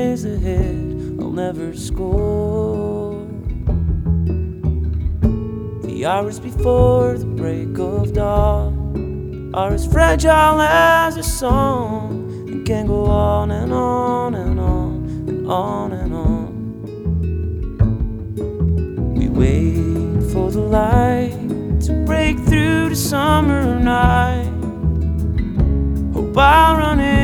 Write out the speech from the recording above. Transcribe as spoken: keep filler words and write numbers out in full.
days ahead I'll never score. The hours before the break of dawn are as fragile as a song, and can go on and on and on and on and on. We wait for the light to break through the summer night. Hope I'll run in